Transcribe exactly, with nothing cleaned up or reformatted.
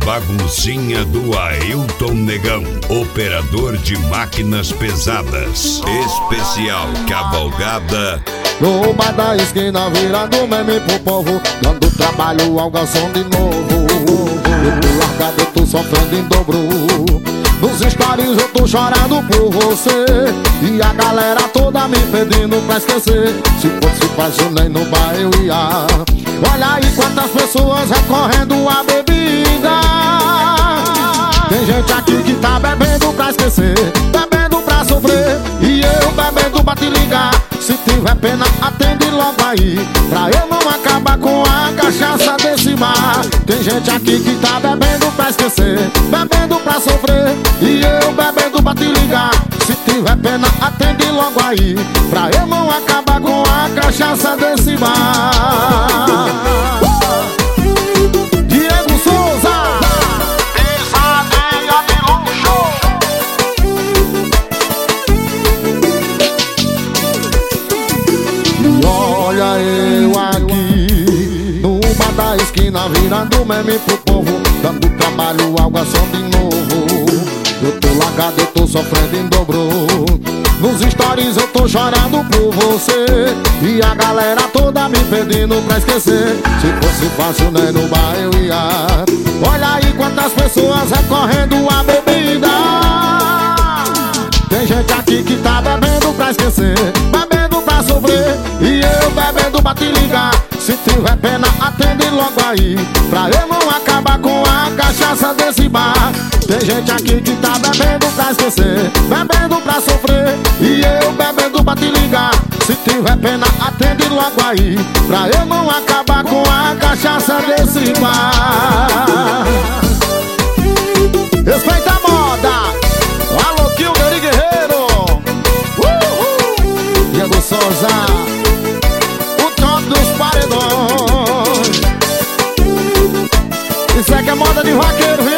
baguncinha do Ailton Negão, operador de máquinas pesadas. Especial Cavalgada. No bar da esquina virando meme pro povo, dando trabalho ao garçom de novo. Eu tô largado, eu tô sofrendo em dobro. Nos stories eu tô chorando por você, e a galera toda me pedindo pra esquecer. Se fosse fácil nem no bar eu ia. Olha aí quantas pessoas recorrendo à bebida. Tem gente aqui que tá bebendo pra esquecer, bebendo pra sofrer, e eu bebendo pra te ligar. Se tiver pena, atende logo aí, pra eu não acabar com a cachaça desse bar. Tem gente aqui que tá bebendo pra esquecer, bebendo pra sofrer, e eu bebendo pra te ligar. Se tiver pena, atende logo aí, pra eu não acabar com a cachaça desse bar. Diego Souza, pisadeira de luxo. E olha eu aqui no bar da esquina virando meme pro povo, dando trabalho ao garçom de novo. Eu tô largado, eu tô sofrendo em dobro. Nos stories eu tô chorando por você, e a galera toda me pedindo pra esquecer. Se fosse fácil nem no bar eu ia. Olha aí quantas pessoas recorrendo à bebida. Tem gente aqui que tá bebendo pra esquecer, bebendo pra sofrer, e eu bebendo pra te ligar. Se tiver pena, atende logo aí, pra eu não acabar com a cachaça desse bar. Tem gente aqui que tá bebendo pra esquecer, bebendo pra sofrer, e eu bebendo pra te ligar. Se tiver pena, atende logo aí, pra eu não acabar com a cachaça desse bar. Respeita a moda. Alô, Kilgari Guerreiro. Uhul. Diego Souza, o top dos paredões. Isso é que é moda de vaqueiro, viu?